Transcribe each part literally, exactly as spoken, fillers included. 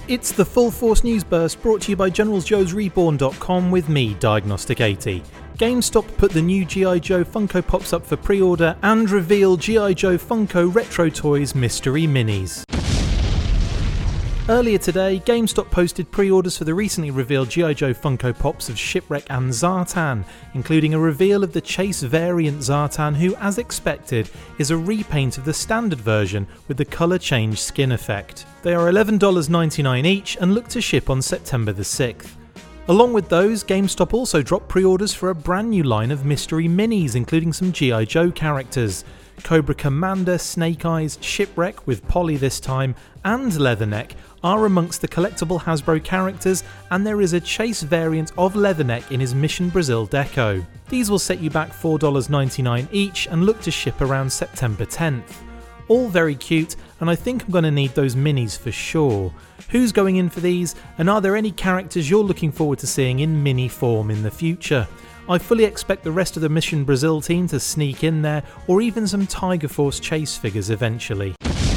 It's the Full Force News Burst brought to you by Generals Joes Reborn dot com with me, Diagnostic eighty. GameStop put the new G I. Joe Funko Pops up for pre-order and revealed G I. Joe Funko Retro Toys Mystery Minis. Earlier today, GameStop posted pre-orders for the recently revealed G I. Joe Funko Pops of Shipwreck and Zartan, including a reveal of the Chase variant Zartan who, as expected, is a repaint of the standard version with the colour change skin effect. They are eleven dollars ninety-nine each and look to ship on September the sixth. Along with those, GameStop also dropped pre-orders for a brand new line of mystery minis, including some G I. Joe characters. Cobra Commander, Snake Eyes, Shipwreck with Polly this time, and Leatherneck are amongst the collectible Hasbro characters, and there is a Chase variant of Leatherneck in his Mission Brazil deco. These will set you back four dollars ninety-nine each and look to ship around September tenth. All very cute, and I think I'm going to need those minis for sure. Who's going in for these, and are there any characters you're looking forward to seeing in mini form in the future? I fully expect the rest of the Mission Brazil team to sneak in there, or even some Tiger Force Chase figures eventually.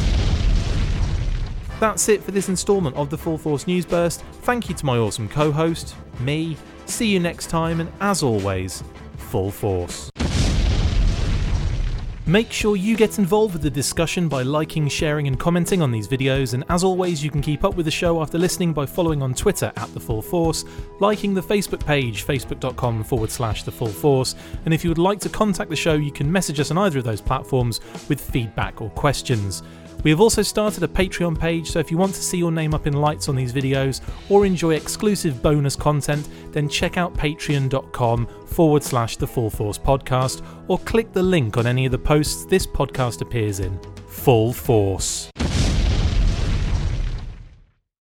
That's it for this instalment of the Full Force News Burst. Thank you to my awesome co-host, me. See you next time, and as always, Full Force. Make sure you get involved with the discussion by liking, sharing and commenting on these videos, and as always you can keep up with the show after listening by following on Twitter at The Full Force, liking the Facebook page facebook.com forward slash The Full Force, and if you would like to contact the show you can message us on either of those platforms with feedback or questions. We have also started a Patreon page, so if you want to see your name up in lights on these videos or enjoy exclusive bonus content, then check out patreon.com forward slash the Full Force podcast, or click the link on any of the posts this podcast appears in. Full Force.